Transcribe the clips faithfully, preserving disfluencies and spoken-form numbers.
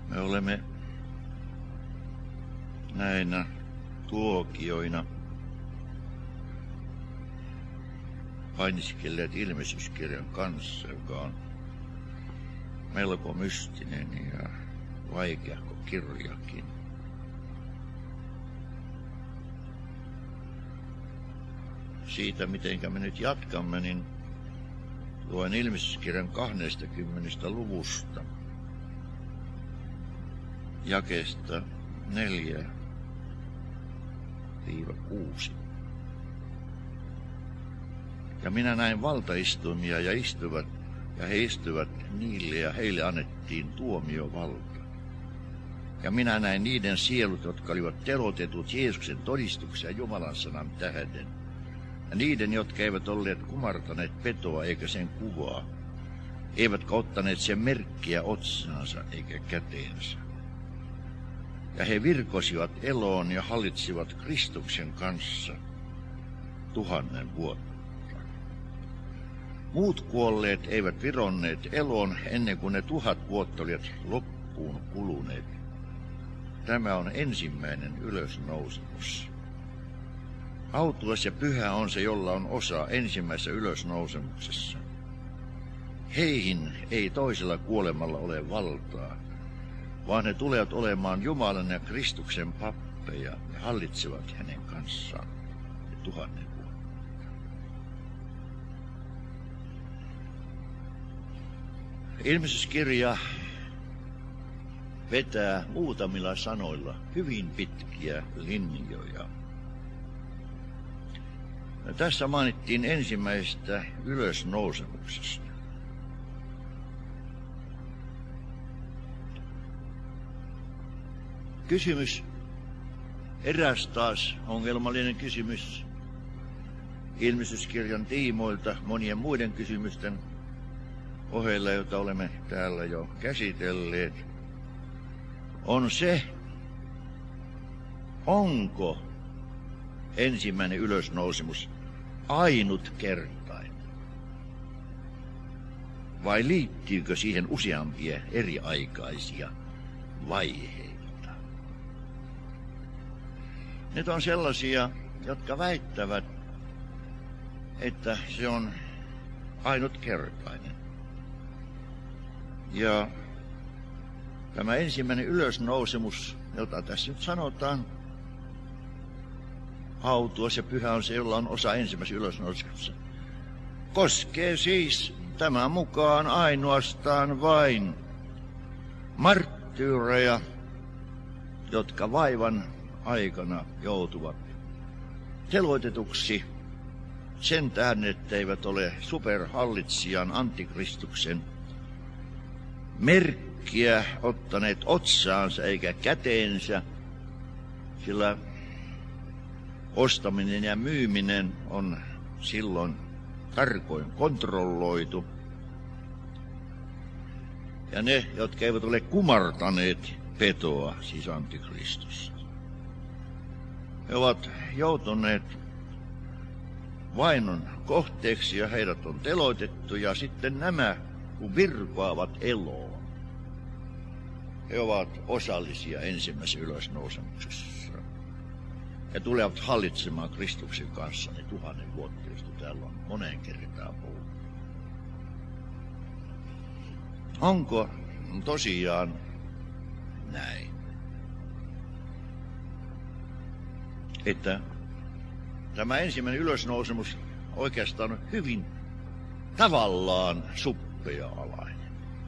Me olemme näinä tuokioina painiskelleet ilmestyskirjan kanssa, joka on melko mystinen ja vaikeahko kirjakin. Siitä, mitenkä me nyt jatkamme, niin luen ilmestyskirjan kaksikymmentä luvusta, jakeesta neljä kuusi. Ja minä näin valtaistuimia ja istuvat, ja he istuvat niille, ja heille annettiin tuomiovalta. Ja minä näin niiden sielut, jotka olivat telotetut Jeesuksen todistuksen ja Jumalan sanan tähden. Ja niiden, jotka eivät olleet kumartaneet petoa eikä sen kuvaa, eivätkä ottaneet sen merkkiä otsaansa eikä käteensä. Ja he virkosivat eloon ja hallitsivat Kristuksen kanssa tuhannen vuotta. Muut kuolleet eivät vironneet eloon ennen kuin ne tuhat vuotta olivat loppuun kuluneet. Tämä on ensimmäinen ylösnousemus. Autuas ja pyhä on se, jolla on osa ensimmäisessä ylösnousemuksessa. Heihin ei toisella kuolemalla ole valtaa, vaan he tulevat olemaan Jumalan ja Kristuksen pappeja ja hallitsevat hänen kanssaan tuhannen vuotta. Ilmestyskirja vetää muutamilla sanoilla hyvin pitkiä linjoja. Ja tässä mainittiin ensimmäisestä ylösnousemuksesta. Kysymys, eräs taas ongelmallinen kysymys ilmestyskirjan tiimoilta monien muiden kysymysten ohella, joita olemme täällä jo käsitelleet, on se, onko ensimmäinen ylösnousemus ainutkertainen vai liittyykö siihen useampia eriaikaisia vaiheita. Nyt on sellaisia, jotka väittävät, että se on ainutkertainen. Ja tämä ensimmäinen ylösnousemus, jota tässä nyt sanotaan, autuas ja pyhä on se, jolla on osa ensimmäisessä ylösnousemuksessa, koskee siis tämän mukaan ainoastaan vain marttyyreja, jotka vaivan aikana joutuvat teloitetuksi sen tähden, etteivät ole superhallitsijan antikristuksen merkkiä ottaneet otsaansa eikä käteensä, sillä ostaminen ja myyminen on silloin tarkoin kontrolloitu. Ja ne, jotka eivät ole kumartaneet petoa, siis antikristus, he ovat joutuneet vainon kohteeksi ja heidät on teloitettu, ja sitten nämä, kun virkoavat eloon, he ovat osallisia ensimmäisessä ylösnousemuksessa ja tulevat hallitsemaan Kristuksen kanssa ne tuhannen vuotta, josta täällä on moneen kertaan puhuttu. Onko tosiaan näin, että tämä ensimmäinen ylösnousemus oikeastaan on hyvin tavallaan suppea-alainen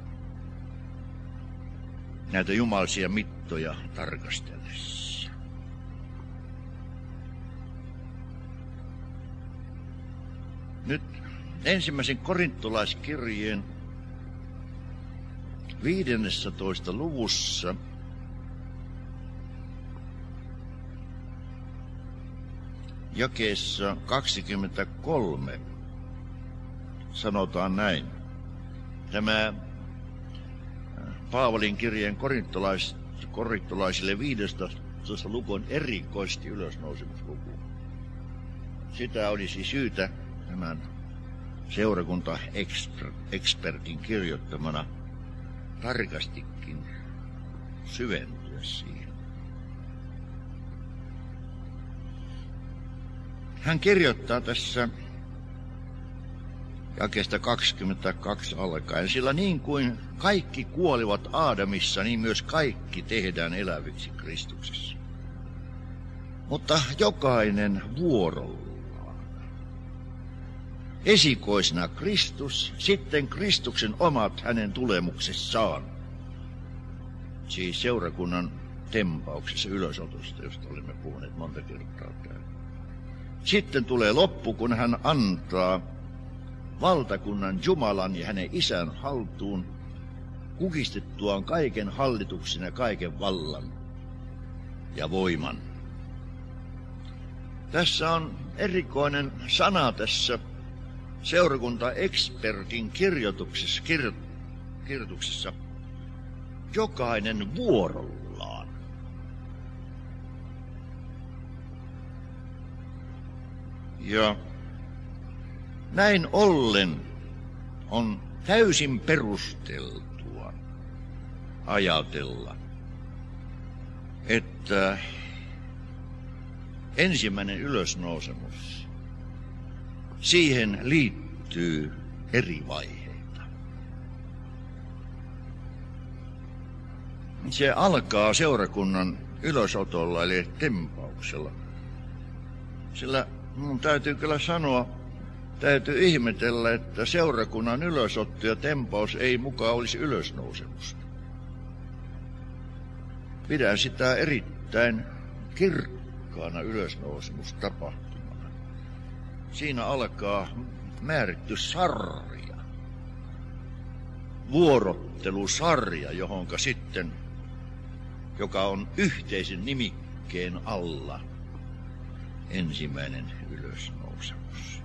näitä jumalisia mittoja tarkastellessa? Nyt ensimmäisen korintolaiskirjeen viidennessätoista luvussa jakeessa kaksikymmentäkolme sanotaan näin. Tämä Paavalin kirjeen korintolais, korintolaisille viidestoista luku on erikoisesti ylösnousemusluku. Sitä olisi syytä tämän seurakuntaekspertin kirjoittamana tarkastikin syventyä siihen. Hän kirjoittaa tässä jakeesta kaksikymmentäkaksi alkaen, sillä niin kuin kaikki kuolivat Aadamissa, niin myös kaikki tehdään eläviksi Kristuksessa. Mutta jokainen vuorollaan. Esikoisena Kristus, sitten Kristuksen omat hänen tulemuksessaan. Siis seurakunnan tempauksessa ylösotosta, josta olemme puhuneet monta kertaa täällä. Sitten tulee loppu, kun hän antaa valtakunnan Jumalan ja hänen isän haltuun, kukistettuaan kaiken hallituksen ja kaiken vallan ja voiman. Tässä on erikoinen sana tässä seurakuntaekspertin kirjoituksessa, kir, kirjoituksessa. Jokainen vuorollaan. Ja näin ollen on täysin perusteltua ajatella, että ensimmäinen ylösnousemus, siihen liittyy eri vaiheita. Se alkaa seurakunnan ylösotolla eli tempauksella. Sillä minun täytyy kyllä sanoa, täytyy ihmetellä, että seurakunnan ylösotto ja tempaus ei mukaan olisi ylösnousemusta. Pidän sitä erittäin kirkkaana ylösnousemustapahtumana. Siinä alkaa määritty sarja, vuorottelusarja, johonka sitten, joka on yhteisen nimikkeen alla, ensimmäinen ylösnousemus.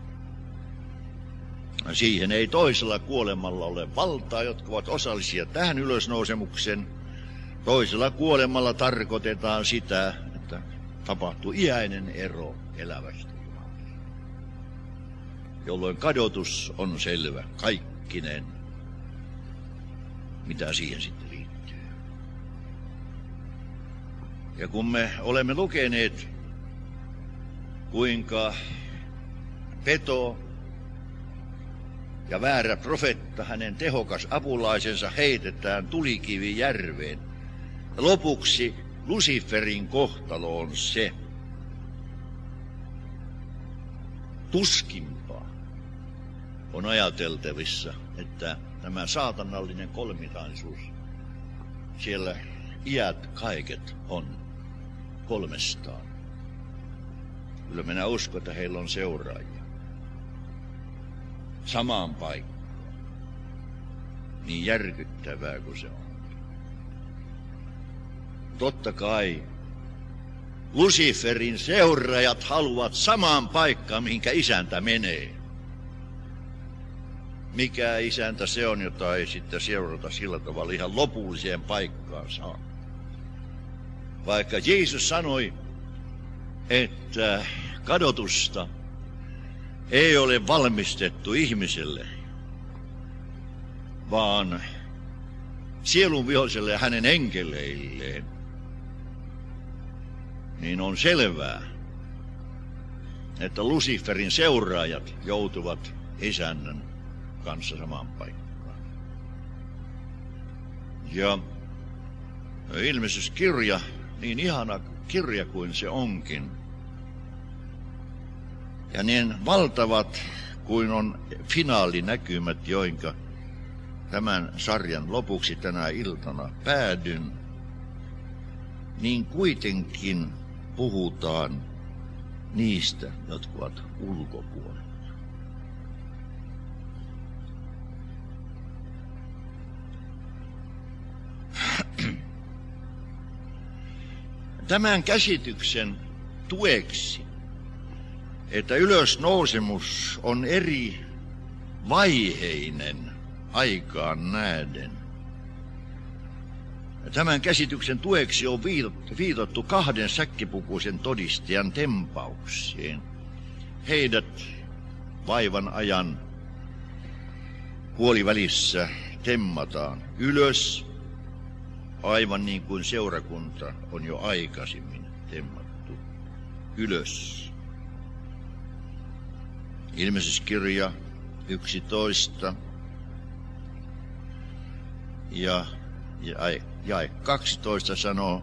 Siihen ei toisella kuolemalla ole valtaa, jotka ovat osallisia tähän ylösnousemuksen. Toisella kuolemalla tarkoitetaan sitä, että tapahtuu iäinen ero elävästä Jumalasta, jolloin kadotus on selvä, kaikkinen, mitä siihen sitten liittyy. Ja kun me olemme lukeneet, kuinka peto ja väärä profetta, hänen tehokas apulaisensa heitetään tulikivijärveen. Ja lopuksi Luciferin kohtalo on se, tuskinpa on ajateltavissa, että tämä saatanallinen kolminaisuus, siellä iät kaiket on kolmestaan. Kyllä minä uskon, että heillä on seuraajia. Samaan paikkaan. Niin järkyttävää kuin se on. Totta kai Luciferin seuraajat haluavat samaan paikkaan, mihinkä isäntä menee. Mikä isäntä se on, jota ei sitten seurata sillä tavalla ihan lopulliseen paikkaan saa. Vaikka Jeesus sanoi, että kadotusta ei ole valmistettu ihmiselle, vaan sielun viholliselle ja hänen enkeleilleen, niin on selvää, että Luciferin seuraajat joutuvat isännän kanssa samaan paikkaan. Ja ilmestyskirja, niin ihana kirja kuin se onkin, ja niin valtavat kuin on finaalinäkymät, joinka tämän sarjan lopuksi tänä iltana päädyn, niin kuitenkin puhutaan niistä, jotka ovat ulkopuolella. Tämän käsityksen tueksi, että ylösnousemus on eri vaiheinen aikaan nähden. Tämän käsityksen tueksi on viitattu kahden säkkipukuisen todistajan tempauksiin. Heidät vaivan ajan puolivälissä temmataan ylös aivan niin kuin seurakunta on jo aikaisemmin temmattu ylös. Ilmestyskirja yksitoista ja jae kaksitoista sanoo,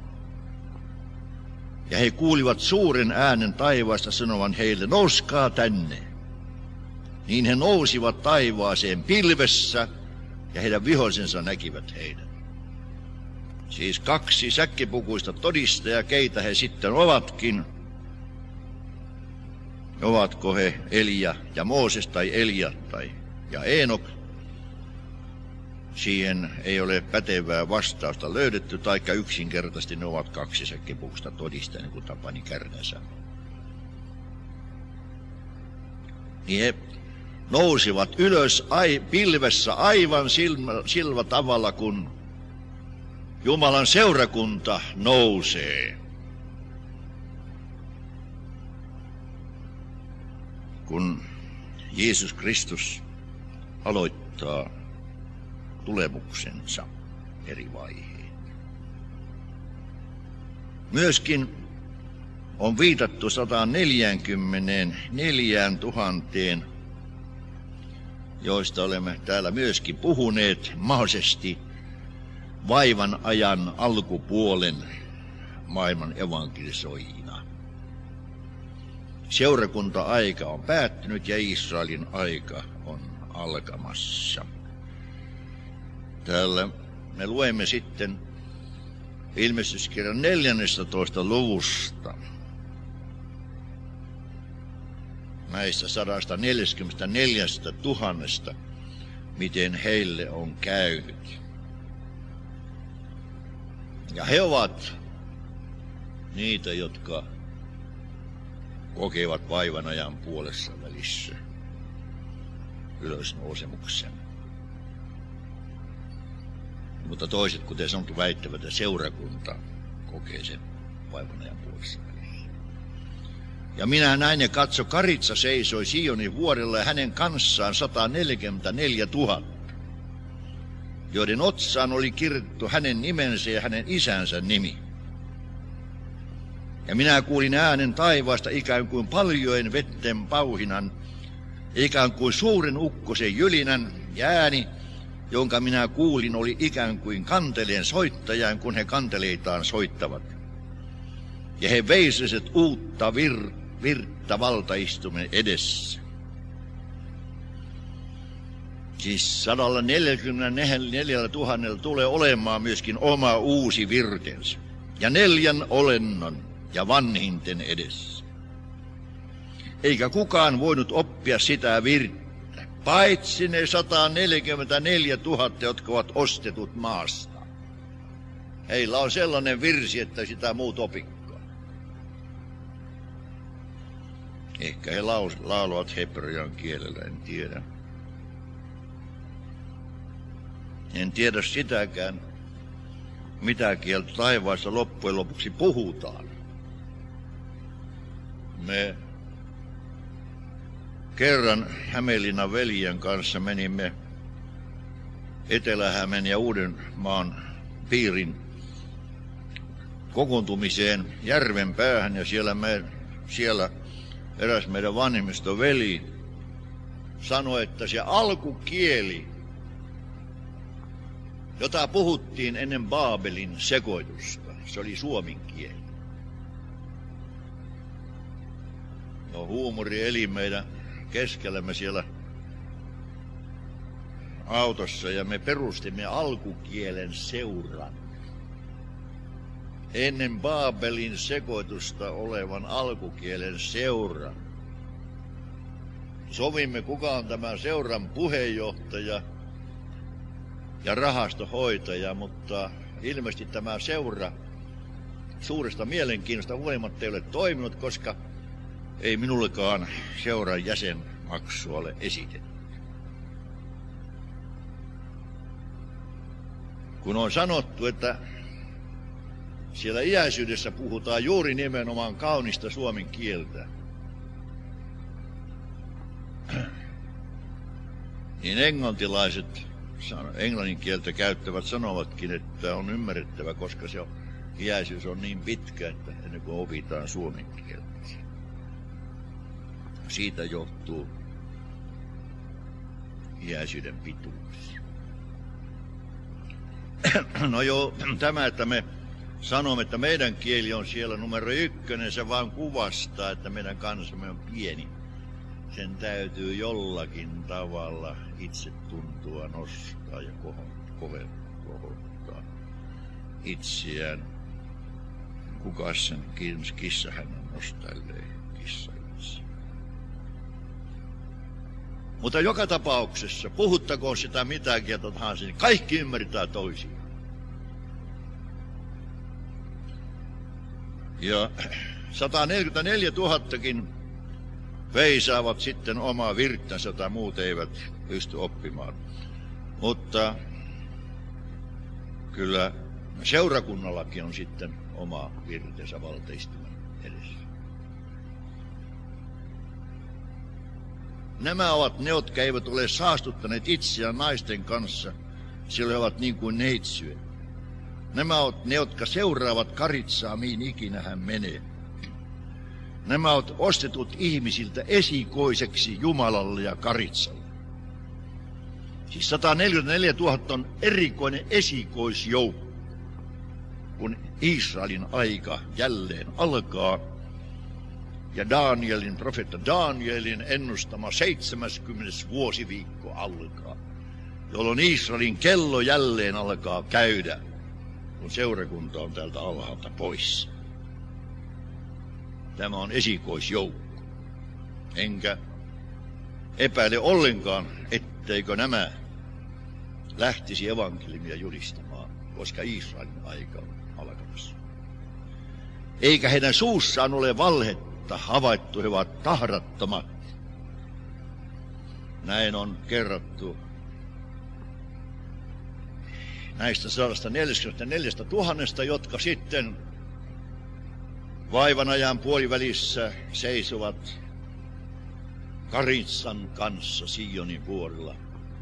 ja he kuulivat suuren äänen taivaasta sanovan heille, nouskaa tänne. Niin he nousivat taivaaseen pilvessä, ja heidän vihollisensa näkivät heidän. Siis kaksi säkkipukuista todistajaa, keitä he sitten ovatkin. Ovatko he Elia ja Mooses tai Elia tai ja Eenok? Siihen ei ole pätevää vastausta löydetty, taikka yksinkertaisesti ne ovat kaksi säkkipukuista todistajaa, niin kuin Tapani Kärnä sanoi. Niin he nousivat ylös ai, pilvessä aivan silmä, silmä tavalla, kun Jumalan seurakunta nousee. Kun Jeesus Kristus aloittaa tulemuksensa eri vaiheet. Myöskin on viitattu sata neljäkymmentäneljä tuhanteen, joista olemme täällä myöskin puhuneet, mahdollisesti vaivan ajan alkupuolen maailman evankelisoijina. Seurakunta-aika on päättynyt ja Israelin aika on alkamassa. Täällä me luemme sitten ilmestyskirjan neljännentoista luvusta. Näistä sadasta neljästäkymmenestäneljästä tuhannesta, miten heille on käynyt. Ja he ovat niitä, jotka kokevat vaivan ajan puolessa välissä ylösnousemuksen. Mutta toiset, kuten sanottu, väittävät, että seurakunta kokee sen vaivan ajan puolessa välissä. Ja minä näin ja katso, karitsa seisoi Sionin vuorella ja hänen kanssaan sata neljäkymmentäneljä tuhatta, joiden otsaan oli kirjoitettu hänen nimensä ja hänen isänsä nimi. Ja minä kuulin äänen taivaasta ikään kuin paljojen vetten pauhinan, ikään kuin suuren ukkosen jylinän, ja ääni, jonka minä kuulin, oli ikään kuin kanteleen soittajan, kun he kanteleitaan soittavat. Ja he veisivät uutta vir- virttä valtaistumen edessä. Siis sata neljäkymmentäneljä tuhannella tulee olemaan myöskin oma uusi virtensä. Ja neljän olennon ja vanhinten edessä. Eikä kukaan voinut oppia sitä virttä, paitsi ne sata neljäkymmentäneljä tuhatta, jotka ovat ostetut maasta. Heillä on sellainen virsi, että sitä muut opikkaa. Ehkä he laulavat hebrean kielellä, en tiedä. En tiedä sitäkään, mitä kieltä taivaassa loppujen lopuksi puhutaan. Me kerran Hämeenlinnan veljen kanssa menimme Etelä-Hämeen ja Uudenmaan piirin kokoontumiseen järven päähän, ja siellä, me, siellä eräs meidän vanhemmisto veli sanoi, että se alkukieli, jota puhuttiin ennen Baabelin sekoitusta, se oli suomen kieli. No, huumori eli meidän keskellämme siellä autossa, ja me perustimme alkukielen seuran. Ennen Baabelin sekoitusta olevan alkukielen seuran. Sovimme, kuka on tämän seuran puheenjohtaja ja rahastohoitaja, mutta ilmeisesti tämä seura suuresta mielenkiinnosta huolimatta ei ole toiminut, koska ei minullekaan seuran jäsenmaksua ole esitetty. Kun on sanottu, että siellä iäisyydessä puhutaan juuri nimenomaan kaunista suomen kieltä, niin englantilaiset englannin kieltä käyttävät sanovatkin, että on ymmärrettävä, koska se iäisyys on niin pitkä, että ennen kuin opitaan suomen kieltä. Siitä johtuu iäisyyden pituus. No joo, tämä, että me sanomme, että meidän kieli on siellä numero ykkönen, se vaan kuvastaa, että meidän kansamme on pieni. Sen täytyy jollakin tavalla itse tuntua nostaa ja kohottaa itseään. Kukas sen kissa hänen nostailee kissa itse. Mutta joka tapauksessa, puhuttakoon sitä mitä kieltä tahansa, niin kaikki ymmärtää toisiaan. Ja sata neljäkymmentäneljätuhattakin veisaavat sitten omaa virttänsä, jota muut eivät pysty oppimaan. Mutta kyllä seurakunnallakin on sitten oma virtensä valteistuman edessä. Nämä ovat ne, jotka eivät ole saastuttaneet itseään naisten kanssa, sillä he ovat niin kuin neitsyjä. Nämä ovat ne, jotka seuraavat Karitsaa, mihin ikinä hän menee. Nämä ovat ostetut ihmisiltä esikoiseksi Jumalalle ja Karitsalle. Siis sata neljäkymmentäneljätuhatta on erikoinen esikoisjoukko, kun Israelin aika jälleen alkaa. Ja Danielin, profeetta Danielin ennustama seitsemäskymmenes vuosiviikko alkaa, jolloin Israelin kello jälleen alkaa käydä, kun seurakunta on täältä alhaalta pois. Tämä on esikoisjoukko. Enkä epäile ollenkaan, etteikö nämä lähtisi evankeliumia julistamaan, koska Israelin aika on alkamassa. Eikä heidän suussaan ole valhetta havaittu, he ovat tahrattomat. Näin on kerrottu näistä sata neljäkymmentäneljätuhatta, jotka sitten vaivan ajan puolivälissä seisovat Karitsan kanssa Sionin vuorilla.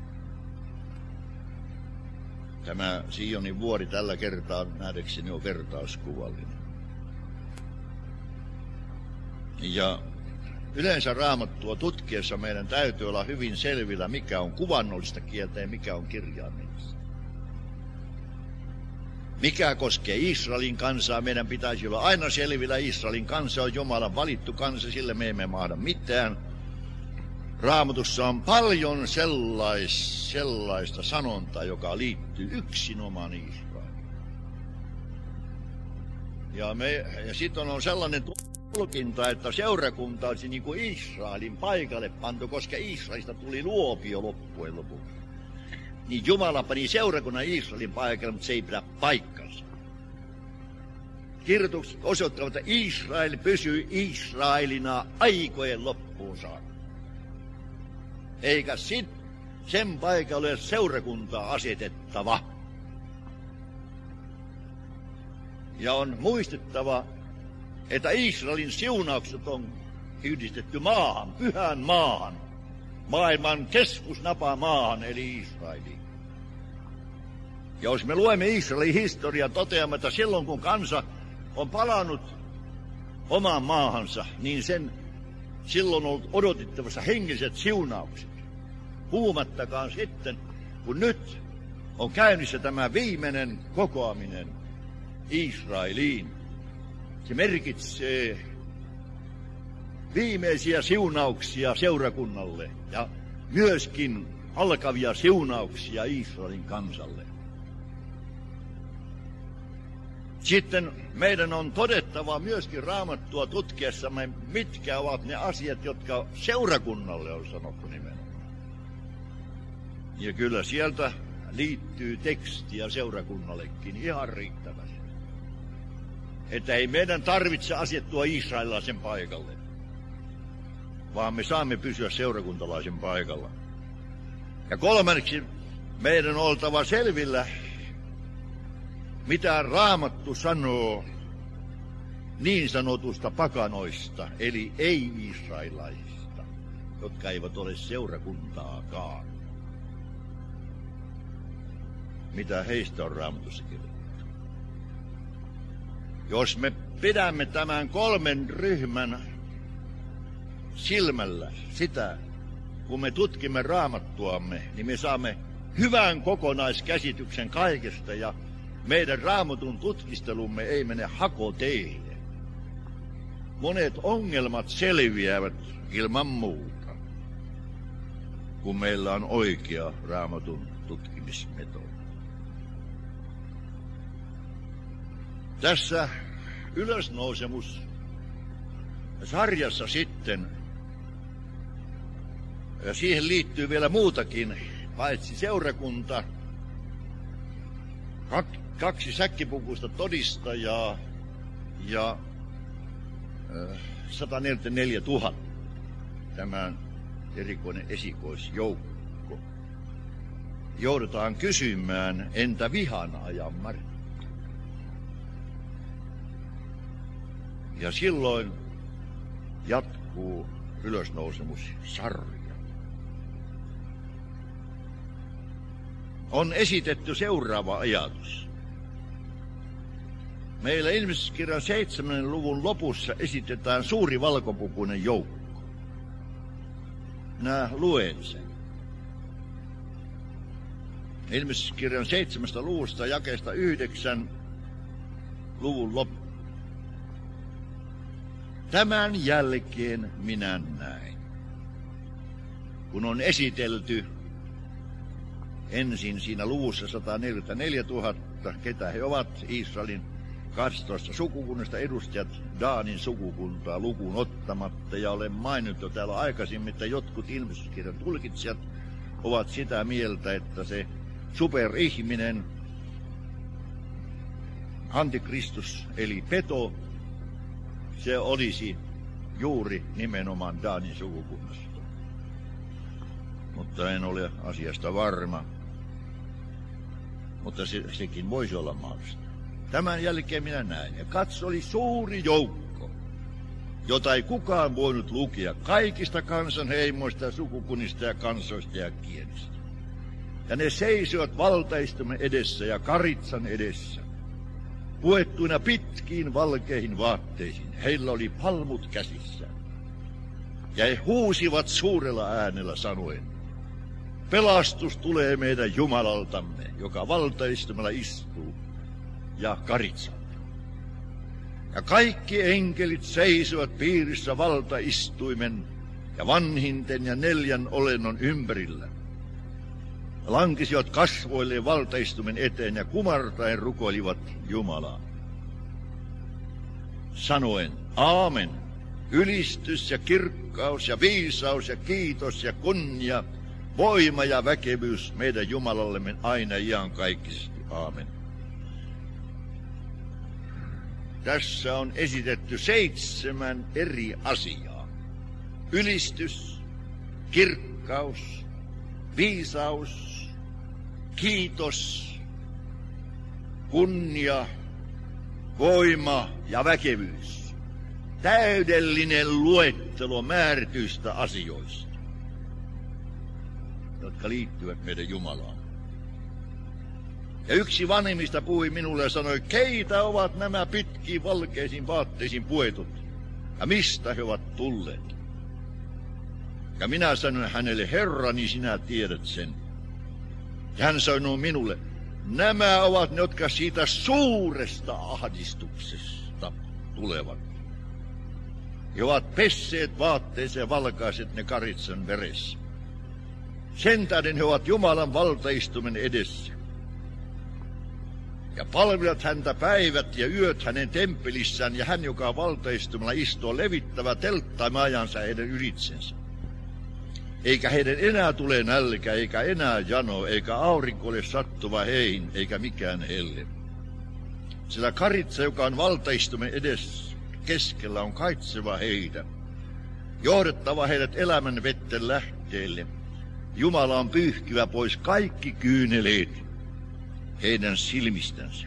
Tämä Sionin vuori tällä kertaa nähdäkseni on vertauskuvallinen. Ja yleensä Raamattua tutkiessa meidän täytyy olla hyvin selvillä, mikä on kuvannollista kieltä ja mikä on kirjaimellista. Mikä koskee Israelin kansaa, meidän pitäisi olla aina selvillä. Israelin kansa on Jumalan valittu kansa, sillä me emme mahda mitään. Raamatussa on paljon sellais, sellaista sanontaa, joka liittyy yksinomaan Israeliin. Ja, me, ja sitten on sellainen tulkinta, että seurakunta olisi niin kuin Israelin paikalle pantu, koska Israelista tuli luopio loppujen lopuksi. Niin Jumala pani seurakunnan Israelin paikalle, mutta se ei pidä paikkansa. Kirjoitukset osoittavat, että Israel pysyy Israelina aikojen loppuun saakka. Eikä sit sen paikalle seurakuntaa asetettava. Ja on muistettava, että Israelin siunaukset on yhdistetty maahan, pyhään maahan, maailman keskusnapa maahan, eli Israeliin. Ja jos me luemme Israelin historiaa, toteamme, että silloin kun kansa on palannut omaan maahansa, niin sen silloin on ollut odotettavassa hengelliset siunaukset. Puhumattakaan sitten, kun nyt on käynnissä tämä viimeinen kokoaminen Israeliin. Se merkitsee viimeisiä siunauksia seurakunnalle ja myöskin alkavia siunauksia Israelin kansalle. Sitten meidän on todettava myöskin Raamattua tutkiessamme, mitkä ovat ne asiat, jotka seurakunnalle on sanottu nimenomaan. Ja kyllä sieltä liittyy tekstiä seurakunnallekin ihan riittävästi. Että ei meidän tarvitse asettua israelilaisen paikalle, vaan me saamme pysyä seurakuntalaisen paikalla. Ja kolmanneksi meidän on oltava selvillä, mitä Raamattu sanoo niin sanotusta pakanoista, eli ei-israelaisista, jotka eivät ole seurakuntaakaan. mitä heistä on Raamatussa kirjoitettu. Jos me pidämme tämän kolmen ryhmän silmällä sitä, kun me tutkimme Raamattuamme, niin me saamme hyvän kokonaiskäsityksen kaikesta ja meidän Raamatun tutkistelumme ei mene hakoteille. Monet ongelmat selviävät ilman muuta, kun meillä on oikea Raamatun tutkimismetodi. Tässä ylösnousemus sarjassa sitten, ja siihen liittyy vielä muutakin, paitsi seurakunta, kaksi säkkipukuista todistajaa ja sata neljäkymmentäneljätuhatta, tämän erikoinen esikoisjoukko. Joudutaan kysymään, entä vihan ajan Martti? Ja silloin jatkuu ylösnousemussarja. On esitetty seuraava ajatus. Meillä Ilmestyskirjan seitsemännen luvun lopussa esitetään suuri valkopukuinen joukko. Minä luen sen. Ilmestyskirjan seitsemästä luvusta jakeesta yhdeksän luvun loppu. Tämän jälkeen minä näin, kun on esitelty ensin siinä luvussa sata neljäkymmentäneljätuhatta, ketä he ovat, Israelin kaksitoista sukukunnasta edustajat, Daanin sukukuntaa lukuun ottamatta, ja olen maininnut täällä aikaisemmin, että jotkut ilmestyskirjan tulkitsijat ovat sitä mieltä, että se superihminen, antikristus eli peto, se olisi juuri nimenomaan Daanin sukukunnasta. Mutta en ole asiasta varma. Mutta se, sekin voisi olla mahdollista. Tämän jälkeen minä näin, ja katso, oli suuri joukko, jota ei kukaan voinut lukea kaikista kansanheimoista ja sukukunnista ja kansoista ja kielistä. Ja ne seisoivat valtaistumen edessä ja karitsan edessä, puettuina pitkiin valkeihin vaatteisiin. Heillä oli palmut käsissä. Ja he huusivat suurella äänellä sanoen, pelastus tulee meidän Jumalaltamme, joka valtaistumalla istuu, ja karitsalta. Ja kaikki enkelit seisovat piirissä valtaistuimen ja vanhinten ja neljän olennon ympärillä. Lankisivat kasvoilleen valtaistumen eteen ja kumartaen rukoilivat Jumalaa. Sanoen, aamen, ylistys ja kirkkaus ja viisaus ja kiitos ja kunnia, voima ja väkevyys meidän Jumalallemme aina iankaikkisesti. Aamen. Tässä on esitetty seitsemän eri asiaa. Ylistys, kirkkaus, viisaus, kiitos, kunnia, voima ja väkevyys. Täydellinen luettelo määrityistä asioista, jotka liittyvät meidän Jumalaan. Ja yksi vanhemmista puhui minulle ja sanoi, keitä ovat nämä pitkiin valkeisiin vaatteisiin puetut, ja mistä he ovat tulleet. Ja minä sanoin hänelle, Herrani, sinä tiedät sen. Ja hän sanoi minulle, nämä ovat ne, jotka siitä suuresta ahdistuksesta tulevat. He ovat pesseet vaatteensa ja valkaiset ne karitsan veressä. Sen tähden he ovat Jumalan valtaistumen edessä. Ja palvelevat häntä päivät ja yöt hänen temppelissään, ja hän, joka valtaistumalla istuu, levittävä telttaimajansa heidän ylitsensä. Eikä heidän enää tule nälkä, eikä enää jano, eikä aurinko ole sattuva heihin, eikä mikään helle. Sillä karitsa, joka on valtaistumen edessä keskellä, on kaitseva heitä, johdettava heidät elämän vetten lähteelle. Jumala on pyyhkivä pois kaikki kyyneleet heidän silmistänsä.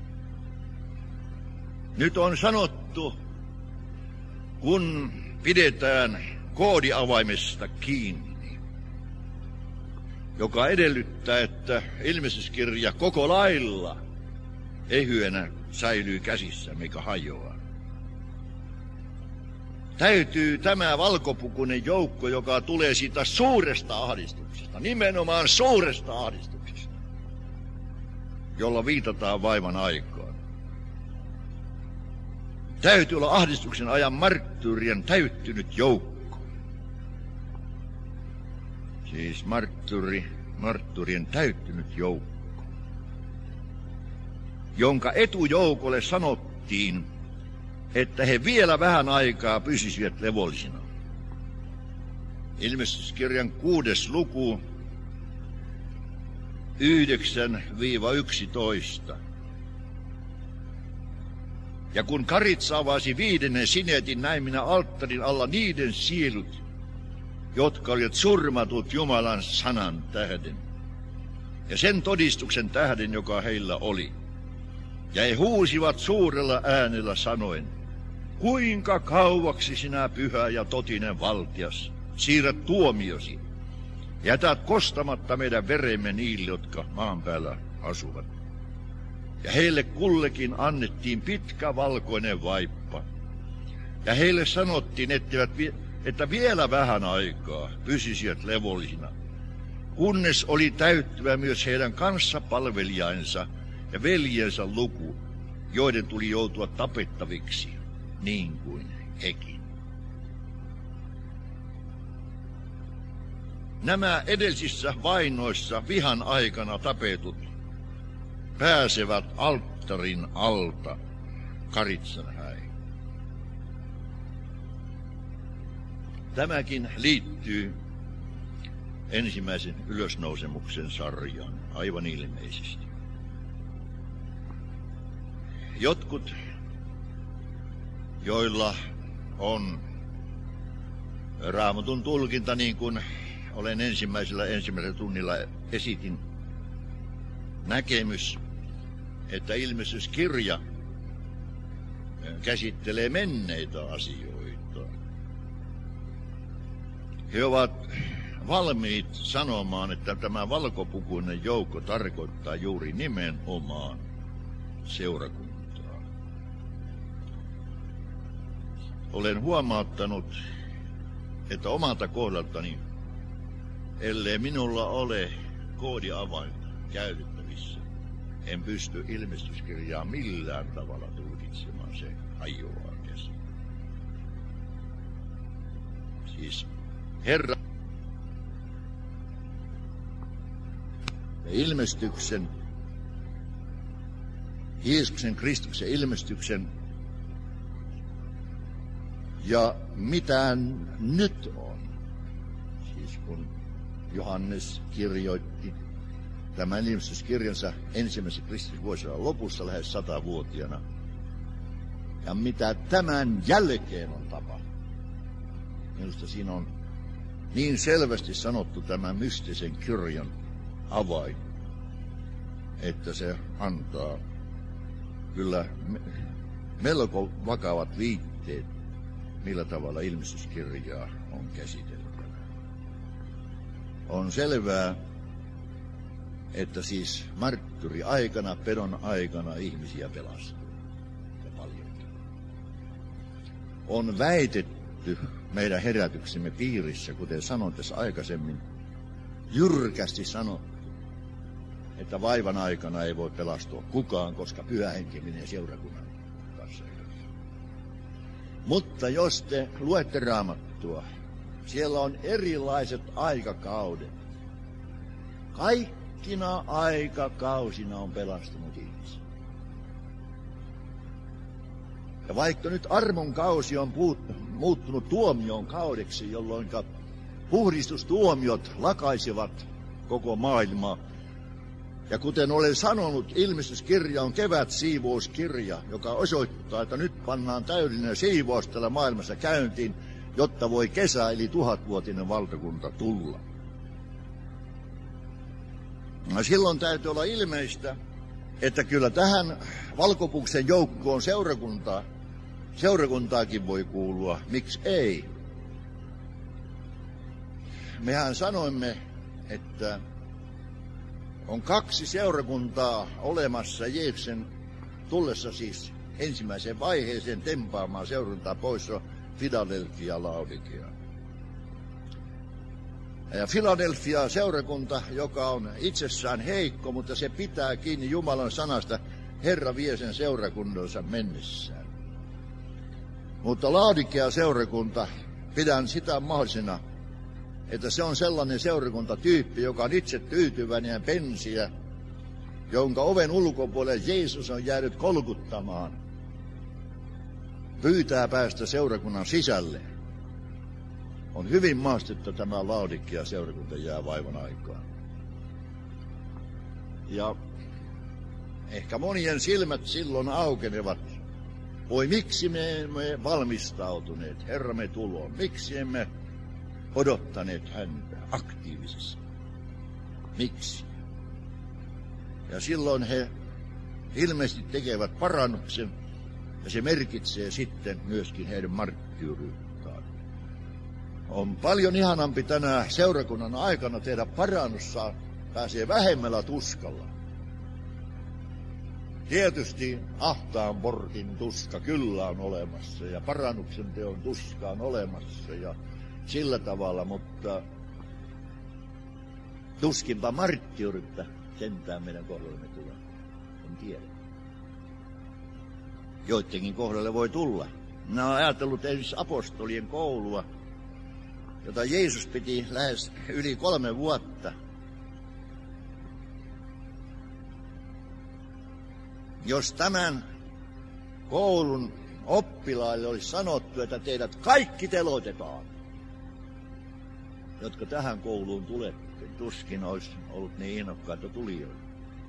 Nyt on sanottu, kun pidetään koodiavaimesta kiinni, joka edellyttää, että ilmestyskirja koko lailla ehyenä säilyy käsissä, mikä hajoaa. Täytyy tämä valkopukuinen joukko, joka tulee siitä suuresta ahdistuksesta, nimenomaan suuresta ahdistuksesta, jolla viitataan vaivan aikaan. Täytyy olla ahdistuksen ajan marttyyrien täyttynyt joukko. Siis marttyyri, marttyyrien täyttynyt joukko, jonka etujoukolle sanottiin, että he vielä vähän aikaa pysyisivät levollisina. Ilmestyskirjan kuudes luku, yhdeksän yksitoista. Ja kun Karitsa avasi viidennen sinetin, näin minä alttarin alla niiden sielut, jotka olivat surmatut Jumalan sanan tähden ja sen todistuksen tähden, joka heillä oli. Ja he huusivat suurella äänellä sanoen, kuinka kauaksi sinä pyhä ja totinen valtias siirrät tuomiosi, jätät kostamatta meidän veremme niille, jotka maan päällä asuvat. Ja heille kullekin annettiin pitkä valkoinen vaippa. Ja heille sanottiin, etteivät, että vielä vähän aikaa pysyisivät levollisina, kunnes oli täyttyvä myös heidän kanssapalvelijainsa ja veljensä luku, joiden tuli joutua tapettaviksi, niin kuin hekin. Nämä edellisissä vainoissa vihan aikana tapetut pääsevät alttarin alta Karitsan häihin. Tämäkin liittyy ensimmäisen ylösnousemuksen sarjaan aivan ilmeisesti. Jotkut, joilla on Raamatun tulkinta, niin kuin olen ensimmäisellä ensimmäisellä tunnilla esitin, näkemys, että ilmestyskirja käsittelee menneitä asioita. He ovat valmiit sanomaan, että tämä valkopukuinen joukko tarkoittaa juuri nimenomaan seurakuntaa. Olen huomauttanut, että omalta kohdaltani, ellei minulla ole koodiavainta käytettävissä, en pysty ilmestyskirjaa millään tavalla tulkitsemaan, se hajoaa käsin. Siis Herra ja ilmestyksen, Jeesuksen Kristuksen ilmestyksen ja mitä nyt on. Siis kun Johannes kirjoitti tämän ilmestyskirjansa ensimmäisen kristillisvuosisadan lopussa lähes satavuotiaana. Ja mitä tämän jälkeen on tapahtunut. Minusta siinä on niin selvästi sanottu tämän mystisen kirjan avain, että se antaa kyllä melko vakavat viitteet, millä tavalla ilmestyskirjaa on käsiteltävä. On selvää, että siis marttyri aikana, pedon aikana ihmisiä pelastuu. Ja paljon. On väitetty meidän herätyksemme piirissä, kuten sanoin tässä aikaisemmin, jyrkästi sanottu, että vaivan aikana ei voi pelastua kukaan, koska pyhä henki menee seurakunnan kanssa. Mutta jos te luette Raamattua, siellä on erilaiset aikakaudet. Kaikkina aikakausina on pelastunut ihmisiä. Ja vaikka nyt armon kausi on muuttunut tuomion kaudeksi, jolloin puhdistustuomiot lakaisivat koko maailmaa. Ja kuten olen sanonut, ilmestyskirja on kevätsiivouskirja, joka osoittaa, että nyt pannaan täydellinen siivous tällä maailmassa käyntiin, jotta voi kesä eli tuhatvuotinen valtakunta tulla. No silloin täytyy olla ilmeistä, että kyllä tähän valkopuksen joukkoon seurakuntaa, seurakuntaakin voi kuulua. Miksi ei? Mehän sanoimme, että on kaksi seurakuntaa olemassa Jeesuksen tullessa siis ensimmäiseen vaiheeseen tempaamaan seurakuntaa pois, on Filadelfia ja Laodikea. Ja Filadelfia seurakunta, joka on itsessään heikko, mutta se pitää kiinni Jumalan sanasta, Herra vie sen seurakunnansa mennessään. Mutta Laodikea seurakunta, pidän sitä mahdollisena, että se on sellainen seurakuntatyyppi, joka on itse tyytyväinen ja pensiä, jonka oven ulkopuolelle Jeesus on jäänyt kolkuttamaan. Pyytää päästä seurakunnan sisälle. On hyvin mahdollista, että tämä Laodikea seurakunta jää vaivan aikaan. Ja ehkä monien silmät silloin aukenevat. Voi, miksi me emme valmistautuneet Herramme tuloon? Miksi emme odottaneet häntä aktiivisesti? Miksi? Ja silloin he ilmeisesti tekevät parannuksen, ja se merkitsee sitten myöskin heidän marttyyryuttaan. On paljon ihanampi tänä seurakunnan aikana tehdä parannussa, pääsee vähemmällä tuskalla. Tietysti ahtaan portin tuska kyllä on olemassa, ja parannuksen teon tuska on olemassa, ja sillä tavalla, mutta tuskinpa marttyyryttä sentään meidän kohdallamme tulee. En tiedä. Joidenkin kohdalle voi tulla. Minä olen ajatellut ensin apostolien koulua, jota Jeesus piti lähes yli kolme vuotta. Jos tämän koulun oppilaille olisi sanottu, että teidät kaikki teloitetaan, jotka tähän kouluun tulette, tuskin olisi ollut niin innokkaita tulijoita.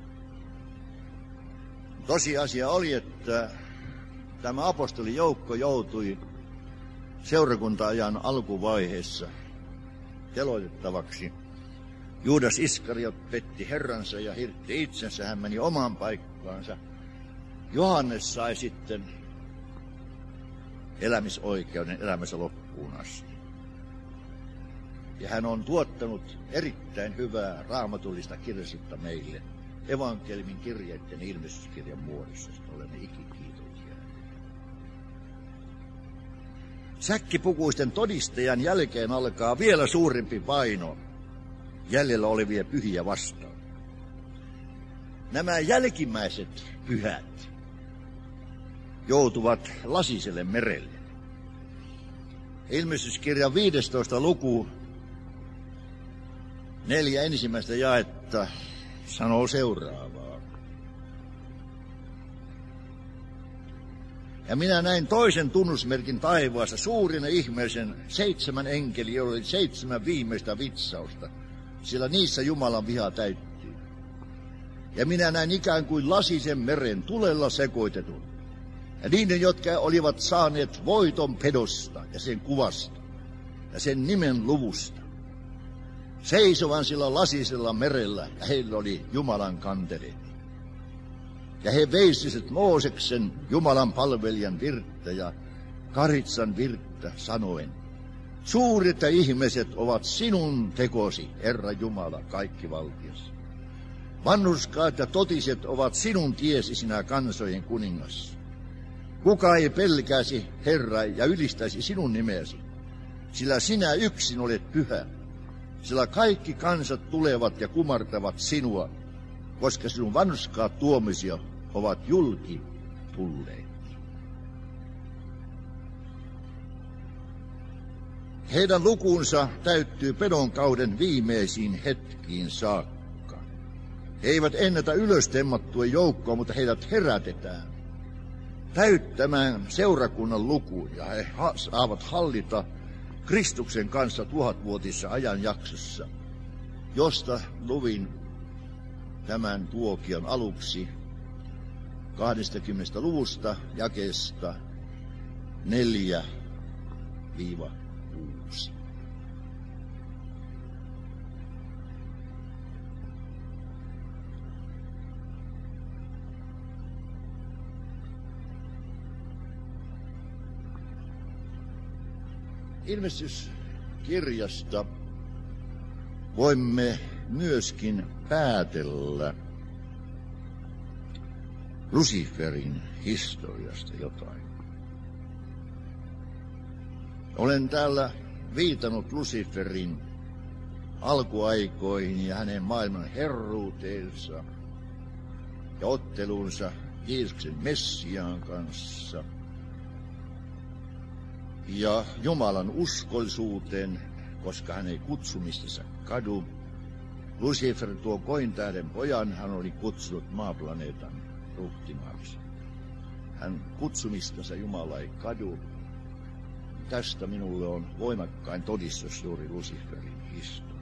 Tosiasia oli, että tämä apostolijoukko joutui seurakunta-ajan alkuvaiheessa teloitettavaksi. Juudas Iskariot petti Herransa ja hirtti itsensä, hän meni omaan paikkaansa. Johannes sai sitten elämisoikeuden elämänsä loppuun asti. Ja hän on tuottanut erittäin hyvää raamatullista kirjallisuutta meille evankeliumin kirjeiden ilmestyskirjan muodossa. Olemme ikikiitollisia. Säkkipukuisten todistajan jälkeen alkaa vielä suurempi paino jäljellä olevia pyhiä vastaan. Nämä jälkimmäiset pyhät joutuvat lasiselle merelle. Ilmestyskirjan viidestoista luku, neljä ensimmäistä jaetta sanoo seuraavaa. Ja minä näin toisen tunnusmerkin taivaassa, suurin ja ihmeellisen seitsemän enkeli, jolla oli seitsemän viimeistä vitsausta, sillä niissä Jumalan viha täyttyy. Ja minä näin ikään kuin lasisen meren tulella sekoitetun. Ja niiden, jotka olivat saaneet voiton pedosta ja sen kuvasta ja sen nimen luvusta, seisovan sillä lasisella merellä, ja heillä oli Jumalan kanteleet. Ja he veistivät Mooseksen, Jumalan palvelijan virttä ja Karitsan virttä sanoen, suuret ja ihmiset ovat sinun tekosi, Herra Jumala, kaikkivaltias. Vanhurskaat ja totiset ovat sinun tiesi, sinä kansojen kuningas. Kuka ei pelkäisi, Herra, ja ylistäisi sinun nimesi, sillä sinä yksin olet pyhä. Sillä kaikki kansat tulevat ja kumartavat sinua, koska sinun vanhurskaat tuomisi ovat julki tulleet. Heidän lukunsa täyttyy pedon kauden viimeisiin hetkiin saakka. He eivät ennätä ylöstemmattua joukkoa, mutta heidät herätetään täyttämään seurakunnan lukuun, ja he ha- saavat hallita Kristuksen kanssa tuhatvuotisessa ajanjaksossa, josta luvin tämän tuokion aluksi kaksikymmentä luvusta jakeesta neljä kuusi. Ilmestyskirjasta voimme myöskin päätellä Luciferin historiasta jotain. Olen täällä viitannut Luciferin alkuaikoihin ja hänen maailman herruuteensa ja ottelunsa Jeesuksen Messiaan kanssa ja Jumalan uskollisuuteen, koska hän ei kutsumistensa kadu. Lucifer, tuo kointähden pojan, hän oli kutsunut maaplaneetan ruhtimaaksi. Hän kutsumistensa Jumala ei kadu. Tästä minulle on voimakkain todistus juuri Luciferin historia.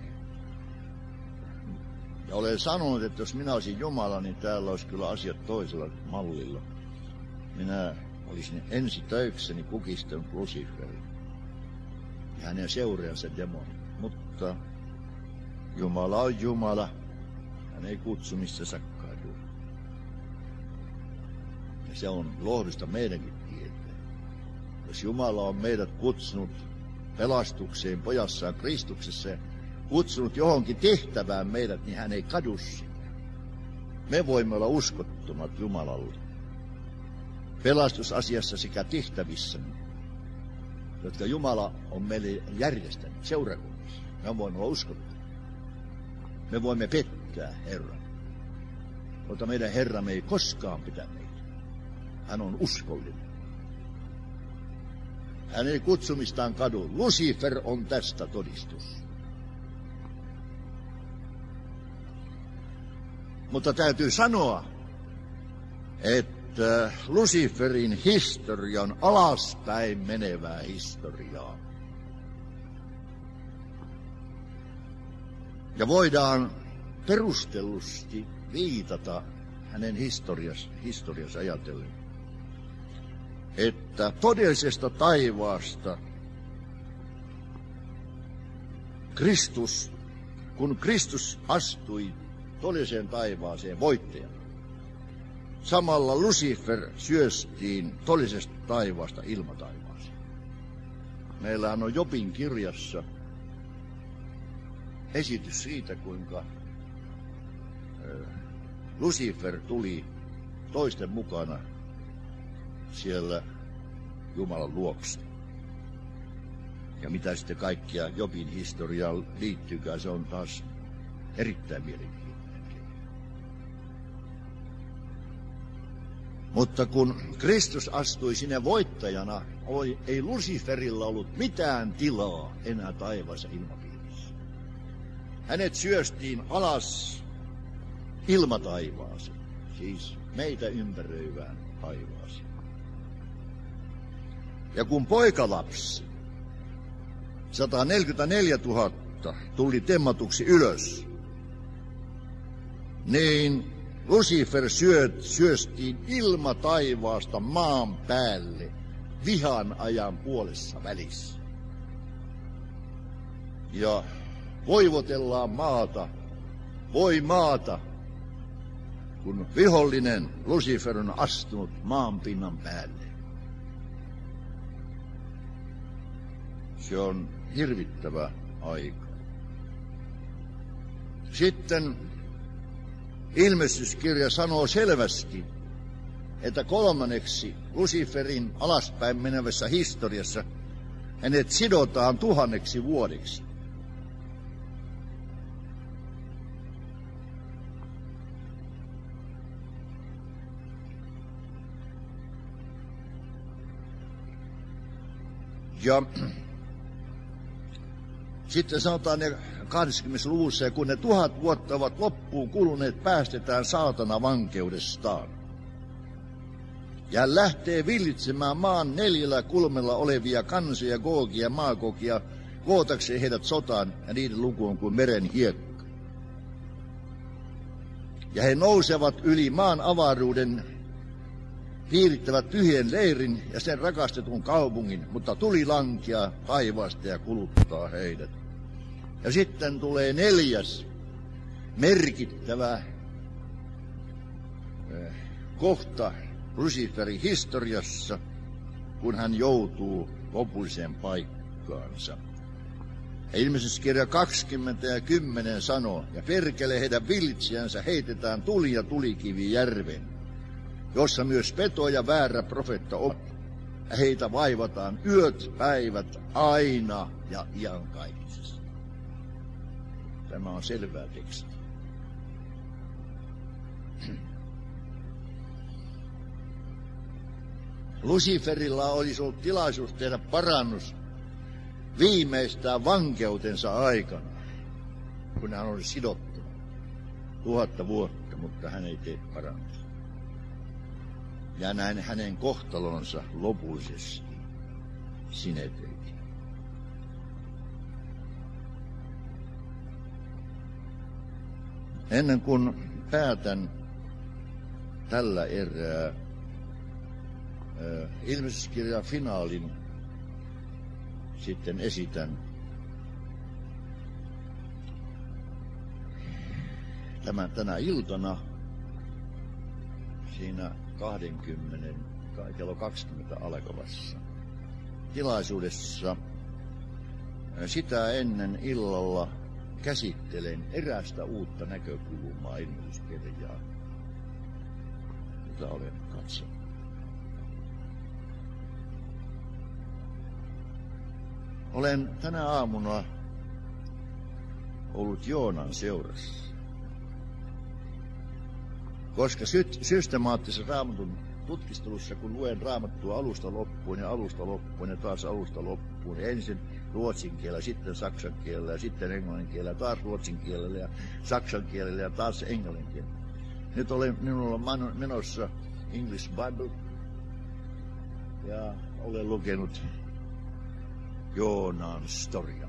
Ja olen sanonut, että jos minä olisin Jumala, niin täällä olisi kyllä asiat toisella mallilla. Minä olisin ensi töikseni kukistanut Luciferin ja hänen seuraajansa demonin. Mutta Jumala on Jumala. Hän ei kutsumistensa kadu. Ja se on lohdusta meidänkin tietää. Jos Jumala on meidät kutsunut pelastukseen pojassaan Kristuksessa ja kutsunut johonkin tehtävään meidät, niin hän ei kadu sitä. Me voimme olla uskottomat Jumalalle pelastusasiassa sekä tehtävissä, jotka Jumala on meille järjestänyt seurakunnassa. Me voimme olla uskottomia. Me voimme pettää Herran, mutta meidän Herramme ei koskaan pitää meitä. Hän on uskollinen. Hän ei kutsumistaan kadu. Lucifer on tästä todistus. Mutta täytyy sanoa, että Luciferin historia on alaspäin menevää historiaa. Ja voidaan perustellusti viitata hänen historias, historiansa ajatellen, että todellisesta taivaasta Kristus, kun Kristus astui todelliseen taivaaseen voittajana, samalla Lucifer syöstiin todellisesta taivaasta ilmataivaaseen. Meillähän on Jobin kirjassa esitys siitä, kuinka Lucifer tuli toisten mukana siellä Jumalan luokse. Ja mitä sitten kaikkia Jobin historiaan liittyykään, se on taas erittäin mielenkiintoinen. Mutta kun Kristus astui sinne voittajana, ei Luciferilla ollut mitään tilaa enää taivaassa ilmapiirissä. Hänet syöstiin alas ilmataivaaseen, siis meitä ympäröivään taivaaseen. Ja kun poikalapsi, sata neljäkymmentäneljätuhatta, tuli temmatuksi ylös, niin Lucifer syöt, syöstiin ilmataivaasta maan päälle vihan ajan puolessa välissä. Ja voivotellaan maata, voi maata, kun vihollinen Lucifer on astunut maanpinnan päälle. Se on hirvittävä aika. Sitten ilmestyskirja sanoo selvästi, että kolmanneksi Luciferin alaspäin menevässä historiassa hänet sidotaan tuhanneksi vuodeksi. Ja sitten sanotaan ne kahdeskymmenessä luvussa, ja kun ne tuhat vuotta ovat loppuun kuluneet, päästetään saatana vankeudestaan. Ja hän lähtee villitsemään maan neljällä kulmella olevia kansoja, Googia ja Maagogia, kootakseen heidät sotaan, ja niiden luku on kuin meren hiekka. Ja he nousevat yli maan avaruuden, piirittävät tyhjen leirin ja sen rakastetun kaupungin, mutta tuli lankeaa taivaasta ja kuluttaa heidät. Ja sitten tulee neljäs merkittävä kohta Luciferin historiassa, kun hän joutuu lopulliseen paikkaansa. Ja Ilmestyskirja kaksikymmentä ja kymmenen sanoo, ja perkele heidän viltsiänsä heitetään tuli ja tulikivi järven, jossa myös peto ja väärä profeetta ovat. Ja heitä vaivataan yöt, päivät, aina ja iankaikkisesti. Tämä on selvää tekstiä. Luciferilla olisi ollut tilaisuus tehdä parannus viimeistään vankeutensa aikana, kun hän oli sidottu tuhatta vuotta, mutta hän ei tee parannusta. Ja näin hänen kohtalonsa lopullisesti sinetöitiin. Ennen kuin päätän tällä erää Ilmestyskirjan finaalin, sitten esitän tämän tänä iltana siinä kaksikymmentä, kello kaksikymmentä alkavassa tilaisuudessa. Sitä ennen illalla käsittelen erästä uutta näkökulmaa Ilmestyskirjaan, jota olen katsonut. Olen tänä aamuna ollut Joonan seurassa, koska sy- systemaattisessa Raamatun tutkistelussa, kun luen Raamattua alusta loppuun ja alusta loppuun ja taas alusta loppuun, ja ensin ruotsin kielellä, sitten saksan kielellä ja sitten englannin kielellä, taas ruotsin kielellä ja saksan kielellä ja taas englannin kielellä. Nyt olen minulla on menossa English Bible ja olen lukenut Joonan storia.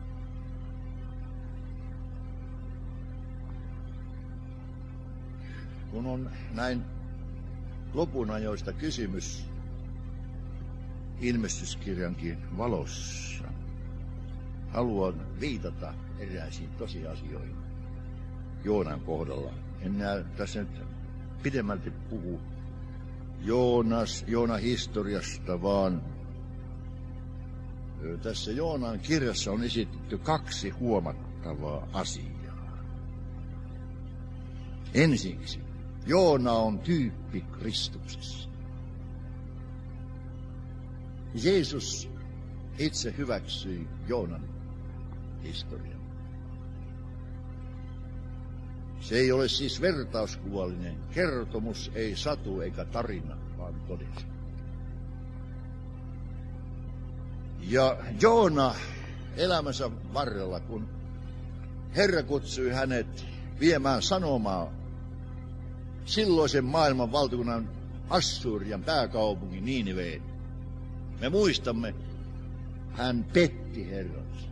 Kun on näin lopun ajoista kysymys Ilmestyskirjankin valossa, haluan viitata eräisiin tosiasioihin Joonan kohdalla. En näe tässä nyt pidemmälti puhu Joonas, Joonan historiasta, vaan tässä Joonan kirjassa on esitetty kaksi huomattavaa asiaa. Ensiksi, Joona on tyyppi Kristuksessa. Jeesus itse hyväksyi Joonan historian. Se ei ole siis vertauskuvallinen kertomus, ei satu eikä tarina, vaan todellisuus. Ja Joona elämänsä varrella, kun Herra kutsui hänet viemään sanomaa silloisen maailman valtakunnan Assurian pääkaupungin Niiniveen, me muistamme, hän petti Herransa.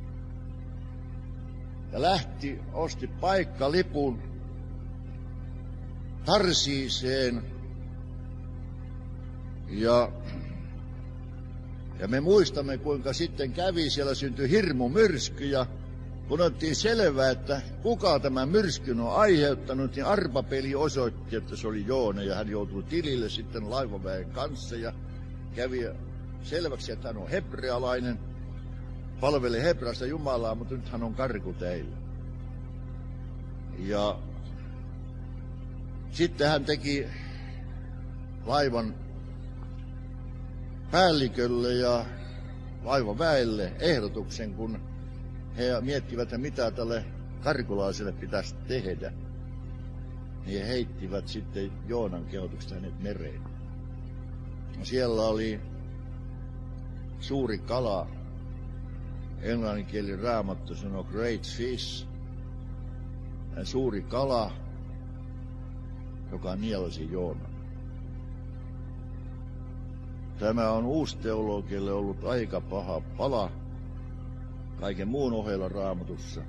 Ja lähti, osti paikkalipun Tarsiiseen. Ja, ja me muistamme, kuinka sitten kävi, siellä syntyi hirmu myrsky, ja kun otettiin selvää, että kuka tämä myrskyn on aiheuttanut, niin arpapeli osoitti, että se oli Joona, ja hän joutui tilille sitten laivaväen kanssa, ja kävi selväksi, että hän on hebrealainen, palvelee hebreasta Jumalaa, mutta nyt hän on karkuteillä. Ja sitten hän teki laivan päällikölle ja laivaväelle ehdotuksen, kun he miettivät, että mitä tälle karkulaiselle pitäisi tehdä, niin he heittivät sitten Joonan kehotuksesta hänet mereen. Siellä oli suuri kala, englanninkielinen raamattu sanoo great fish, suuri kala, joka nielasi Joonan. Tämä on uusteologille ollut aika paha pala kaiken muun ohella Raamatussa.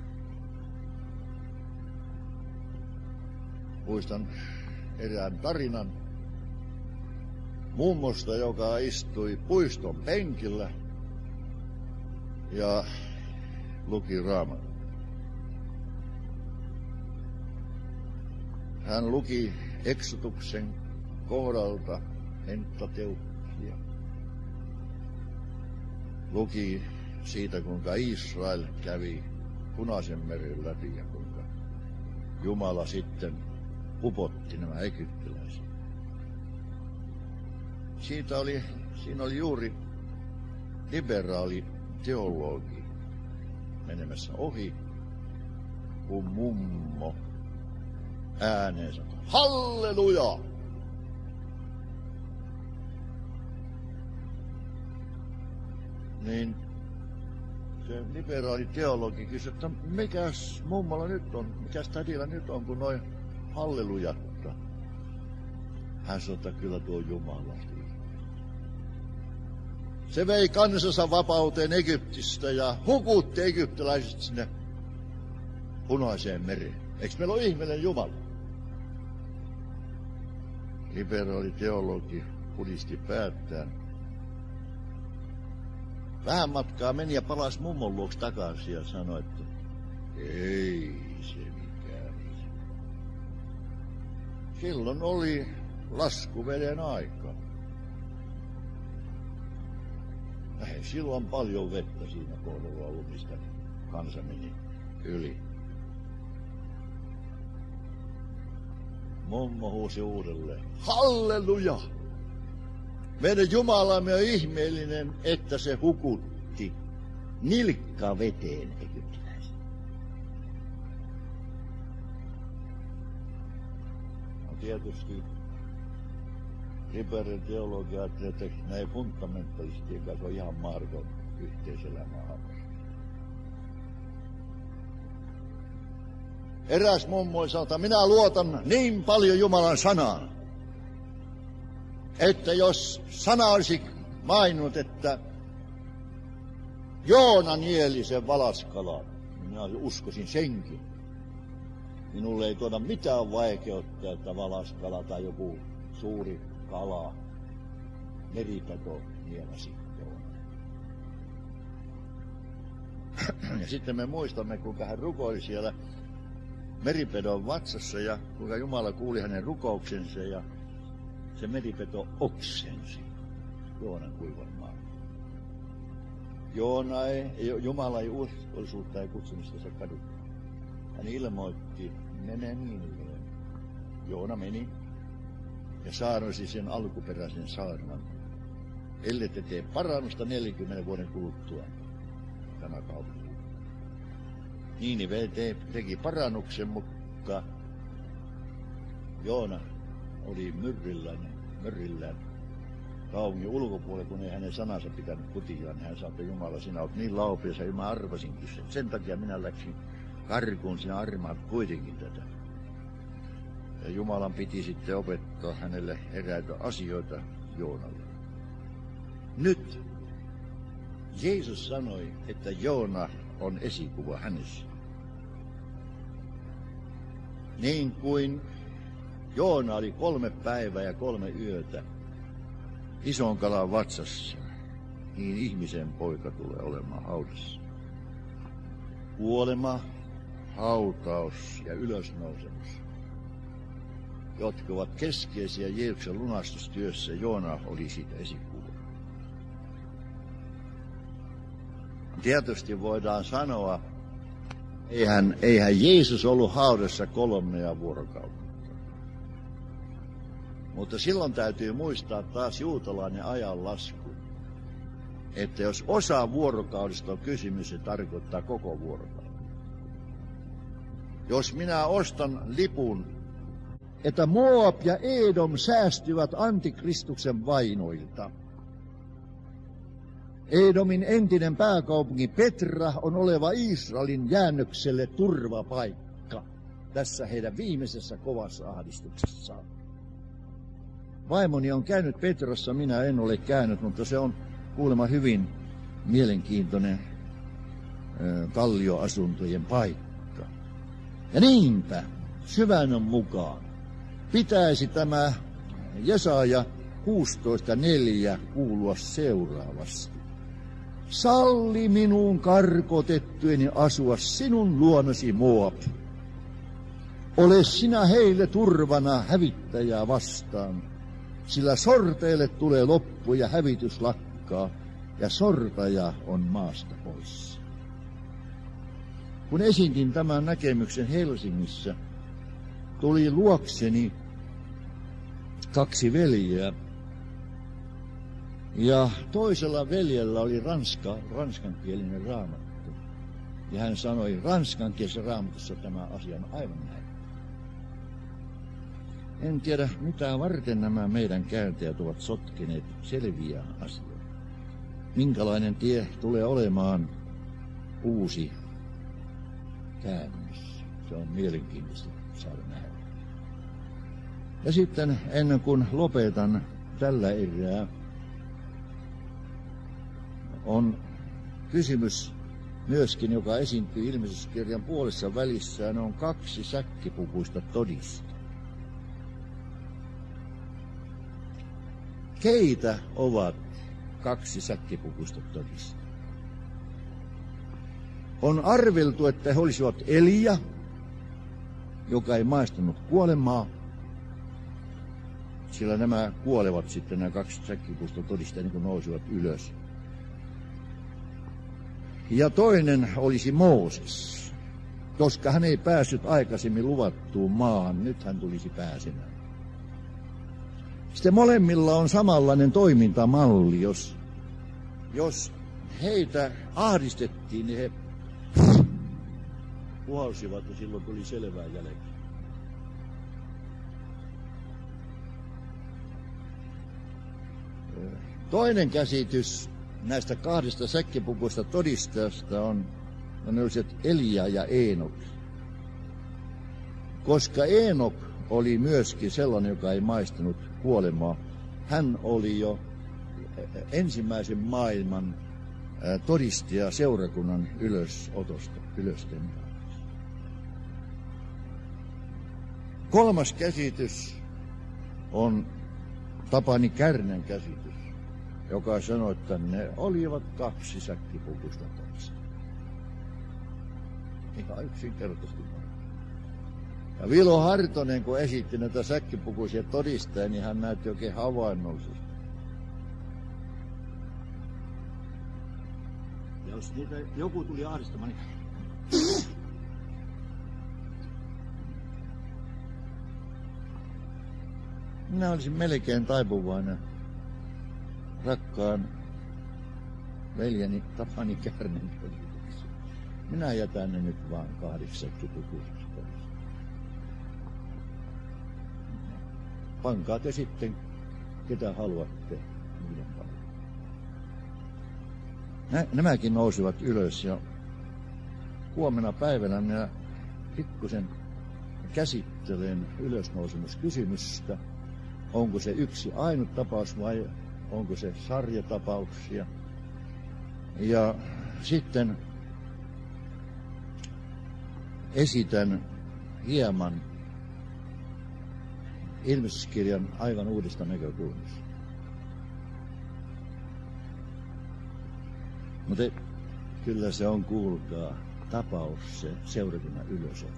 Muistan erään tarinan mummosta, joka istui puiston penkillä ja luki Raamattua. Hän luki Eksotuksen kohdalta Pentateukia. Luki siitä, kuinka Israel kävi Punaisen meren läpi ja kuinka Jumala sitten upotti nämä egyptiläiset. Siitä oli, siinä oli juuri liberaali teologi menemässä ohi, kun mummo ääneensä, halleluja! Niin se liberaali teologi kysyi, että mikäs mummolla nyt on, mikäs tädillä nyt on, kun noin hallelujatta. Hän sanoi, että kyllä tuo Jumala. Se vei kansansa vapauteen Egyptistä ja hukutti egyptiläiset sinne Punaiseen mereen. Eikö meillä ole ihmeellinen Jumala? Liberaali teologi pudisti päättään. Vähän matkaa meni ja palasi mummon luoksi takaisin ja sanoi, että ei se mikään. Silloin oli laskuveden aika. Ei silloin paljon vettä siinä kohdalla ollut, mistä kansa meni yli. Mummo huusi uudelleen, halleluja! Meidän Jumalamme on ihmeellinen, että se hukutti nilkka veteen egyptiläisen. No tietysti liberaalin teologia ajattelee, että näin fundamentalistien kanssa on ihan mahdoton yhteiselämää harrastaa. Eräs mummo sanoi, että minä luotan niin paljon Jumalan sanaan, että jos sana olisi maininnut, että Joona nieli sen valaskalan, niin minä uskoisin senkin. Minulle ei tuoda mitään vaikeutta, että valaskala tai joku suuri kala, meripeto nielasi Joona. Ja sitten me muistamme, kuinka hän rukoili siellä meripedon vatsassa ja kuinka Jumala kuuli hänen rukouksensa ja se meripeto oksensi Joonan kuivan maan. Joona ei, Jumala ei uskollisuutta ja kutsumista se kaduttaa. Hän ilmoitti, mene Niiniveen. Joona meni ja saarnasi sen alkuperäisen saarnan. Ellei te tee parannusta neljänkymmenen vuoden kuluttua tämä kaupunki. Niinive te, teki parannuksen, mutta Joona oli myrrillään, myrrillään kaupungin ulkopuolella, kun ei hänen sanansa pitänyt kutiaan. Hän sanoi, että Jumala, sinä olet niin laupiossa, ja mä arvasinkin sen. Sen takia minä läksin karkuun, sinä armaat kuitenkin tätä. Ja Jumalan piti sitten opettaa hänelle eräitä asioita Joonalle. Nyt Jeesus sanoi, että Joona on esikuva hänessä. Niin kuin Joona oli kolme päivää ja kolme yötä ison kalan vatsassa, niin ihmisen poika tulee olemaan haudassa. Kuolema, hautaus ja ylösnousemus, jotka ovat keskeisiä Jeesuksen lunastustyössä, Joona oli siitä esikuva. Tietysti voidaan sanoa, eihän, eihän Jeesus ollut haudassa kolmea vuorokautta. Mutta silloin täytyy muistaa taas juutalainen ajanlasku, että jos osa vuorokaudesta on kysymys, se tarkoittaa koko vuorokauden. Jos minä ostan lipun, että Moab ja Edom säästyvät antikristuksen vainoilta, Edomin entinen pääkaupunki Petra on oleva Israelin jäännökselle turvapaikka tässä heidän viimeisessä kovassa ahdistuksessaan. Vaimoni on käynyt Petrassa, minä en ole käynyt, mutta se on kuulemma hyvin mielenkiintoinen ö, kallioasuntojen paikka. Ja niinpä, syvännön mukaan, pitäisi tämä Jesaja kuusitoista neljä kuulua seuraavasti. Salli minun karkotettueni asua sinun luonasi Moab. Ole sinä heille turvana hävittäjää vastaan, sillä sorteille tulee loppu ja hävitys lakkaa, ja sortaja on maasta poissa. Kun esitin tämän näkemyksen Helsingissä, tuli luokseni kaksi veljeä. Ja toisella veljellä oli ranska, ranskankielinen raamattu. Ja hän sanoi, ranskankielisessä raamatussa tämä asia on aivan näin. En tiedä, mitä varten nämä meidän kääntäjät ovat sotkeneet selviä asioita. Minkälainen tie tulee olemaan uusi käännös. Se on mielenkiintoista saada nähdä. Ja sitten ennen kuin lopetan tällä erää, on kysymys myöskin, joka esiintyy ilmestyskirjan puolessa välissä. Ne on kaksi säkkipukuista todista. Keitä ovat kaksi säkkipukuista todista? On arveltu, että he olisivat Elia, joka ei maistanut kuolemaa, sillä nämä kuolevat sitten, nämä kaksi säkkipukuista todista, niin kuin nousivat ylös. Ja toinen olisi Mooses, koska hän ei päässyt aikaisemmin luvattuun maahan, nyt hän tulisi pääsemään. Sitten molemmilla on samanlainen toimintamalli, jos, jos heitä ahdistettiin, niin he puhalsivat ja silloin tuli selvää jälkeen. Toinen käsitys näistä kahdesta säkkipukuista todistajasta on, on ne olisivat Elia ja Eenok. Koska Eenok oli myöskin sellainen, joka ei maistanut kuolemaa. Hän oli jo ensimmäisen maailman todistaja seurakunnan ylösotosta, ylösten. Kolmas käsitys on Tapani Kärnän käsitys, joka sanoi, että ne olivat kaksi säkkipukuista todista. Ihan yksinkertaisesti. Ja Vilo Hartonen, kun esitti näitä säkkipukuisia todistajia, niin hän näytti oikein havainnollisesti. Ja jos niitä joku tuli ahdistamaan, niin minä olisin melkein taipuvainen rakkaan veljeni Tapani Kärnen todisteeksi. Minä jätän ne nyt vaan kahdeksi säkkipukuisiksi. Pankaa te sitten, ketä haluatte, niiden paljon. Nämäkin nousivat ylös ja huomenna päivänä minä pikkusen käsittelen ylösnousemuskysymystä. Onko se yksi ainut tapaus vai onko se sarjatapauksia. Ja sitten esitän hieman ilmestyskirjan aivan uudesta näkökulmasta. Mutta kyllä se on, kuulkaa, tapaus se seurakunnan ylösotto.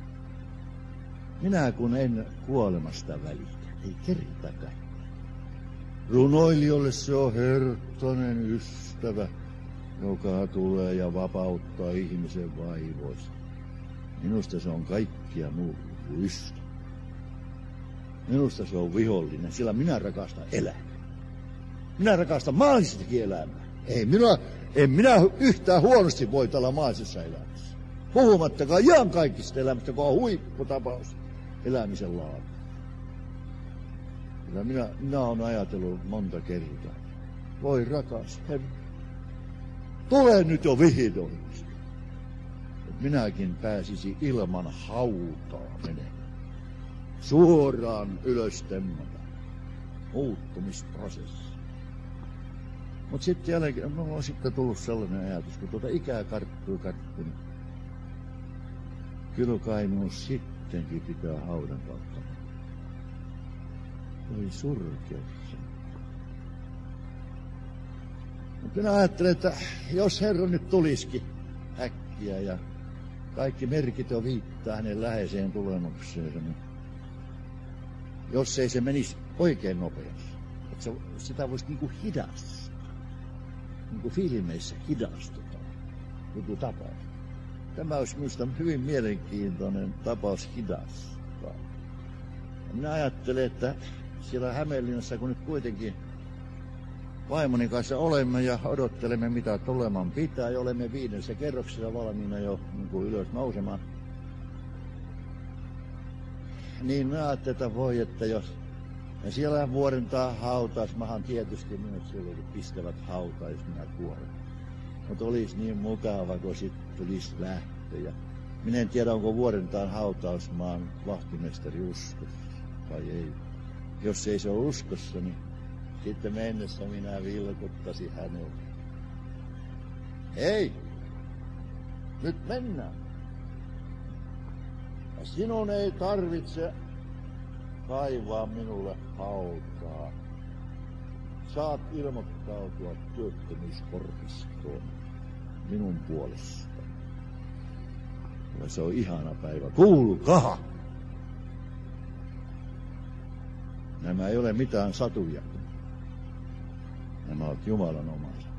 Minä kun en kuolemasta välitä, ei kertakaan. Runoilijoille se on herttainen ystävä, joka tulee ja vapauttaa ihmisen vaivoista. Minusta se on kaikkia muuta kuin ystävä. Minusta se on vihollinen, sillä minä rakastan elämää. Minä rakastan maallisestakin elämää. Ei minä, en minä yhtään huonosti voi tällä maallisessa elämässä. Puhumattakaan ihan kaikista elämästä, joka on huipputapaus elämisen laatu. Kyllä minä, minä olen ajatellut monta kertaa. Voi rakas Herra, tule nyt jo vihdoin. Minäkin pääsisi ilman hautaa menemään. Suoraan ylöstemmata. Muuttumisprosessi. Mutta sitten jälkeen, minulla on sitten tullut sellainen ajatus, kun tuota ikää karttuu karttuu. Kyllä kai minun sittenkin pitää haudan kautta. Oli surkeus. Mutta minä ajattelen, että jos Herra nyt tulisikin äkkiä ja kaikki merkit on viittaa hänen läheiseen tulemukseensa, niin jos ei se menisi oikein nopeasti, että se, sitä voisi niin kuin hidastaa, niin kuin filmeissä hidastutaan, joku tapaus. Tämä olisi minusta hyvin mielenkiintoinen tapaus hidastaa. Ja minä ajattelen, että siellä Hämeenlinnassa, kun nyt kuitenkin vaimoni kanssa olemme ja odottelemme, mitä tuleman pitää, ja olemme viidennessä kerroksessa valmiina jo niin kuin ylös nousemaan, niin mä ajattelin, että voi, että jos... Ja siellä vuorentaa hautausmahan tietysti minut silloin pistävät hautaan, jos minä kuolen. Mutta olisi niin mukava, kun sitten tulisi lähtö. Ja minä en tiedä, onko vuorentaan hautausmaan vahtimestari uskossa vai ei. Jos ei se ole uskossa, niin sitten mennessä minä vilkuttaisin hänelle. Hei! Nyt mennään! Ja sinun ei tarvitse kaivaa minulle hautaa. Saat ilmoittautua työttömyyskortistoon minun puolestani. Ja se on ihana päivä. Kuulkaa! Nämä ei ole mitään satuja. Nämä ovat Jumalan omaisia.